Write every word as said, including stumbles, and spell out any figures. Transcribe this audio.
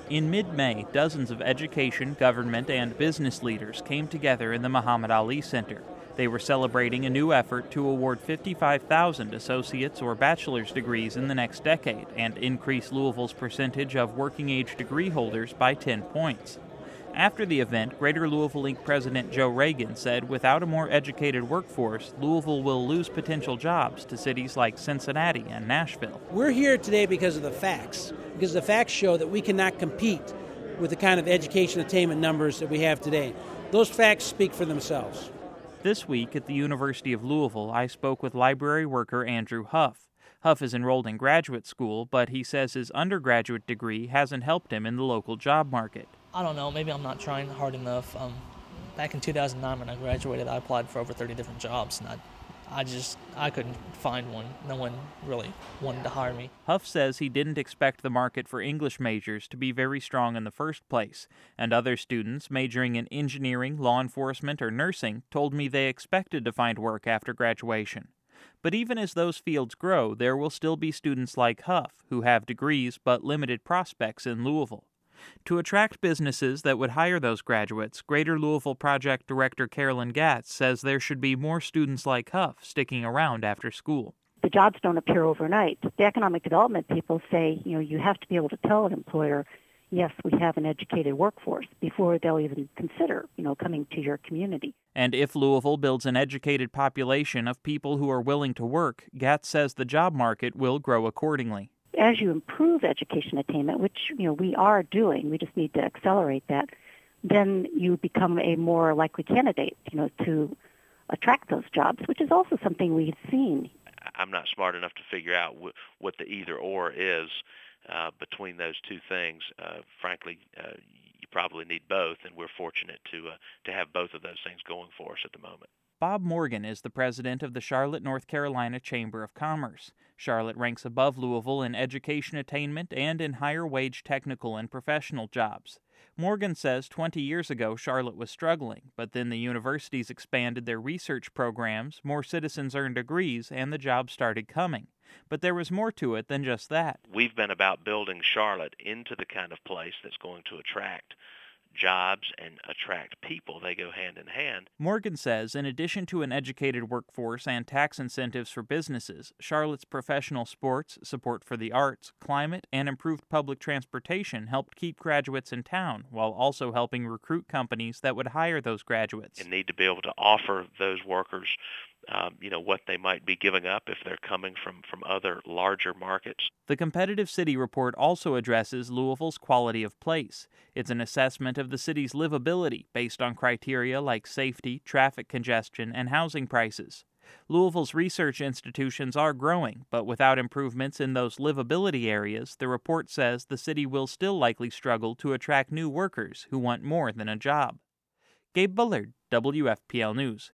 In mid-May, dozens of education, government, and business leaders came together in the Muhammad Ali Center. They were celebrating a new effort to award fifty-five thousand associate's or bachelor's degrees in the next decade and increase Louisville's percentage of working-age degree holders by ten points. After the event, Greater Louisville Incorporated President Joe Reagan said without a more educated workforce, Louisville will lose potential jobs to cities like Cincinnati and Nashville. We're here today because of the facts, because the facts show that we cannot compete with the kind of education attainment numbers that we have today. Those facts speak for themselves. This week at the University of Louisville, I spoke with library worker Andrew Huff. Huff is enrolled in graduate school, but he says his undergraduate degree hasn't helped him in the local job market. I don't know, maybe I'm not trying hard enough. Um, back in two thousand nine when I graduated, I applied for over thirty different jobs, and I, I just, I couldn't find one. No one really wanted to hire me. Huff says he didn't expect the market for English majors to be very strong in the first place, and other students majoring in engineering, law enforcement, or nursing told me they expected to find work after graduation. But even as those fields grow, there will still be students like Huff who have degrees but limited prospects in Louisville. To attract businesses that would hire those graduates, Greater Louisville Project Director Carolyn Gatz says there should be more students like Huff sticking around after school. The jobs don't appear overnight. The economic development people say, you know, you have to be able to tell an employer, yes, we have an educated workforce, before they'll even consider, you know, coming to your community. And if Louisville builds an educated population of people who are willing to work, Gatz says the job market will grow accordingly. As you improve education attainment, which, you know, we are doing, we just need to accelerate that, then you become a more likely candidate, you know, to attract those jobs, which is also something we've seen. I'm not smart enough to figure out wh- what the either or is uh, between those two things. Uh, frankly, uh, you probably need both, and we're fortunate to uh, to have both of those things going for us at the moment. Bob Morgan is the president of the Charlotte, North Carolina Chamber of Commerce. Charlotte ranks above Louisville in education attainment and in higher-wage technical and professional jobs. Morgan says twenty years ago Charlotte was struggling, but then the universities expanded their research programs, more citizens earned degrees, and the jobs started coming. But there was more to it than just that. We've been about building Charlotte into the kind of place that's going to attract jobs and attract people. They go hand in hand. Morgan says in addition to an educated workforce and tax incentives for businesses, Charlotte's professional sports, support for the arts, climate, and improved public transportation helped keep graduates in town while also helping recruit companies that would hire those graduates. And need to be able to offer those workers Um, you know, what they might be giving up if they're coming from, from other larger markets. The Competitive City Report also addresses Louisville's quality of place. It's an assessment of the city's livability based on criteria like safety, traffic congestion, and housing prices. Louisville's research institutions are growing, but without improvements in those livability areas, the report says the city will still likely struggle to attract new workers who want more than a job. Gabe Bullard, W F P L News.